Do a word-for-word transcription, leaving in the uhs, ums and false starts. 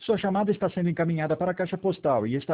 Sua chamada está sendo encaminhada para a caixa postal e está